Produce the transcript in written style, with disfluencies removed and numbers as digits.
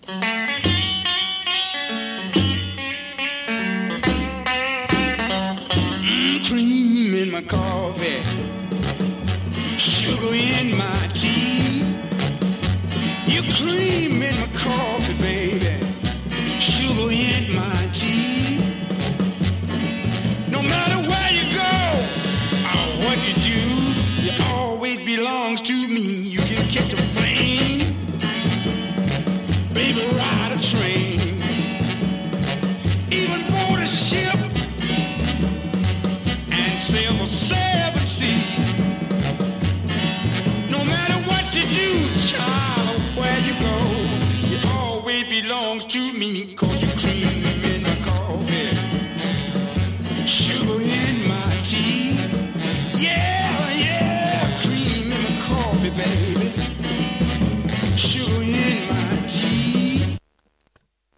Cream in my coffee, sugar in my tea. You cream in my coffee, baby.